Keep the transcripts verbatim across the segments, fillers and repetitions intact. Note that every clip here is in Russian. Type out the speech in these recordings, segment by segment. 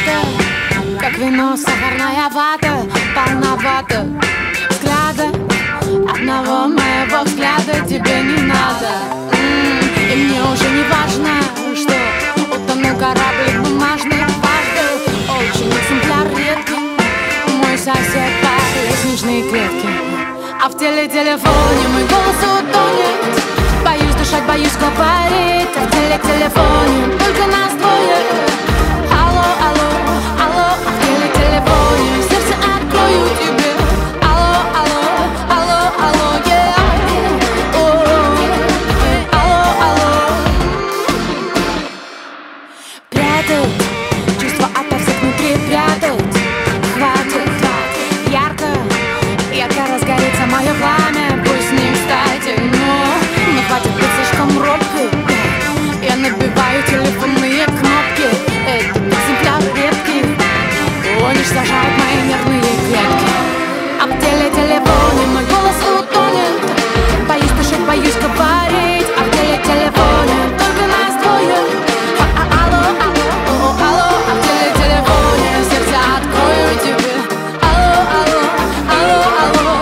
ароматы, как вино, сахарная вата, полновато взгляда, одного моего взгляда тебе не надо. М-м, и мне уже не важно, что утонул корабль бумажный, дважды. Очень экземпляр редкий, мой сосед по лестничной клетке. А в теле-телефоне мой голос утонет. Боюсь дышать, боюсь говорить. А в теле-телефоне только нас двое. Алло, алло, алло. А в теле-телефоне сердце открою тебе. Алло, алло, алло, алло, yeah. Алло, алло. Прятать чувства ото всех внутри, прятать. Хватит, ярко, ярко разгорится мое пламя. Пусть не кстати, но не хватит быть слишком робкой. Я набиваю телефонные кнопки. Этот экземпляр редкий уничтожает мои нервные клетки. А в теле-телефоне мой голос утонет. Боюсь дышать, боюсь говорить. А в теле-телефоне только нас двое. Алло, алло, алло. А в теле-телефоне сердце открою тебе. Алло, алло, алло, алло.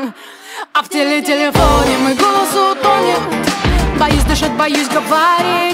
А в теле-телефоне мой голос утонет. Боюсь дышать, боюсь говорить.